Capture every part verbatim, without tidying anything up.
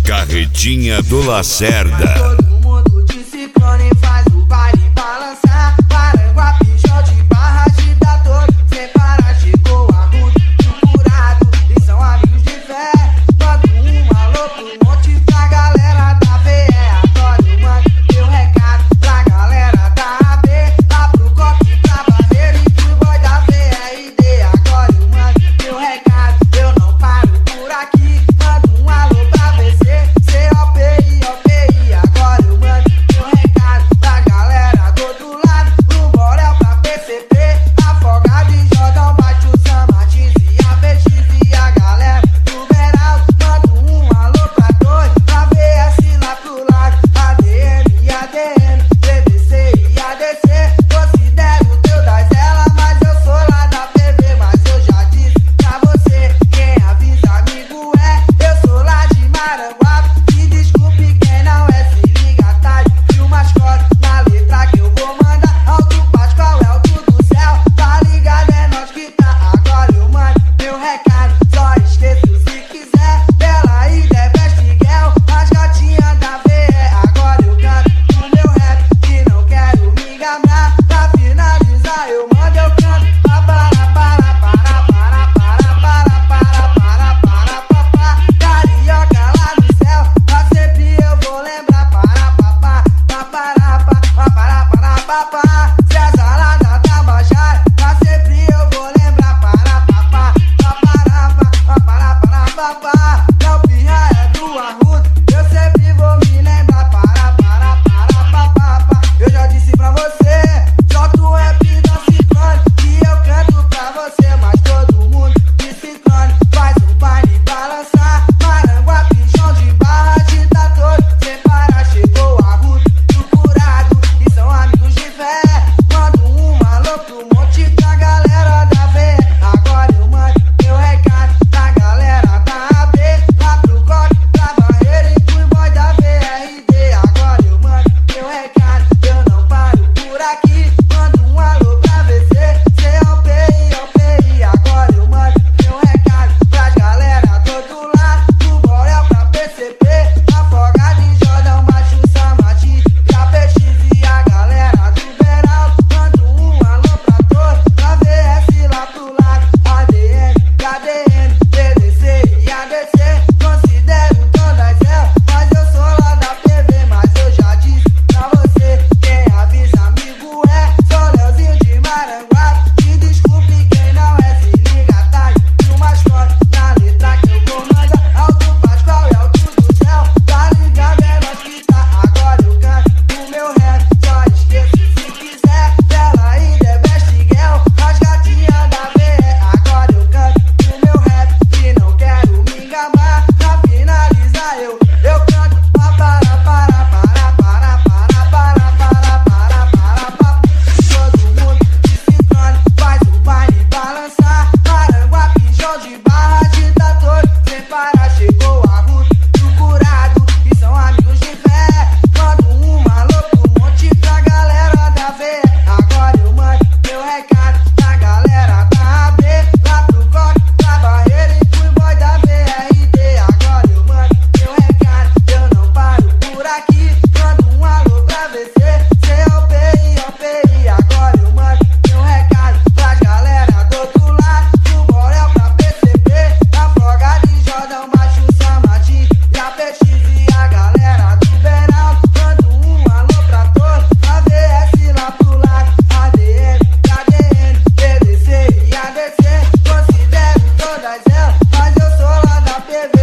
Carretinha do Lacerda. Todo mundo de Ciclone faz o baile balançar. Maranguape, João de Barra, agitador, sem parar, chegou a ruta do curado e são amigos de fé. Manda um alô pro monte pra galera da V E. Agora eu mando meu recado pra galera da A B, lá pro Coque, pra Barreiro e pro boy da V R D. Agora eu mando meu recado, eu não paro por aqui. Mando um alô pra V C, C O P I, O P I. Agora eu mando meu recado pra galera do outro lado, pro Borel, pra P C P, Afogado e Jordão, bate o San Martins e a B X e a galera do Beral. Mando um alô pra dois, pra V S lá pro lado, A D M e A D M, B D C e A D C. Considero o teu das ela, mas eu sou lá da P V. Mas eu já disse pra você, quem avisa amigo é, eu sou lá de Maranguape. Me desculpe quem não é, se liga tarde e o mascote na letra que eu vou mandar. Alto Pascoal é o do céu, tá ligado, é nós que tá. Agora eu mando meu recado, só esqueço se quiser. Bela e The Best Girl, as gatinhas da V E. Agora eu canto o meu rap e não quero me enganar. Pra finalizar eu mando, eu canto pa para para para para para para para para para papá. Carioca lá no céu, pra sempre eu vou lembrar. Para papá, pa para pa pa para para papá. César lá da Tabajara, pra sempre eu vou lembrar. Para papá, pa para pa pa para para papá. Não pirra é do Arruda, eu sempre vou me lembrar. Para para para pa pa pa. Eu já disse pra você, solta o rap da Ciclone que eu canto pra você. Mas todo mundo de Ciclone faz o baile balançar. Maranguape, João de Barra, agitador, sem parar, chegou a ruta do curado e são amigos de fé. Mando um alô pro monte pra galera da V E. Agora eu mando meu recado pra galera da A B, lá pro Coque, pra Barreiro e pro boy da V R D. Agora eu mando meu recado, eu não paro por aqui. Mando um alô pra V C, C O P I, O P I. Agora eu mando meu recado pras galera do outro lado, pro Borel, pra P C P, Afogado e Jordão, bate o San Martins e a B X e a galera do Beral. Mando um alô pra todos, pra V S lá pro lado, A D M, A D M, B D C e A D C. Considero todas elas, mas eu sou lá da P V. Mas eu já disse pra você, quem avisa amigo é, sou Leozinho de Maranguape. Me desculpe quem não é, se liga tarde e o mascote na letra que eu vou mandar. Alto Pascoal é o do céu, tá ligado, é nós que tá. Agora eu canto o meu rap, só esqueço se quiser. Bela e The Best Girl, as gatinhas da V E. Agora eu canto o meu rap e não quero me enganar. Pra finalizar eu, eu canto pa para para para para para para para para para pa. Todo mundo de Ciclone faz o baile balançar. Maranguape, João de Barra, agitador, sem parar, chegou a ruta do curado e são amigos de fé. Mando um alô pro monte pra galera da V E. Agora eu mando meu recado pra galera da A B, lá pro Coque, pra Barreiro e pro boy da V R D. Agora eu mando meu recado, eu não paro por aqui. Mando um alô pra V C, C O P I, O P I. Agora eu mando meu recado pras galera do outro lado, pro Borel, pra P C P, Afogado e Jordão, bate o San Martins e a B X e a galera do Beral. Mando um alô pra todos, pra V S lá pro lado, A D M, A D M, B D C e A D C. Considero todas elas, mas eu sou lá da P V.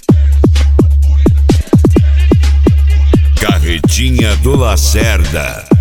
Carretinha do Lacerda.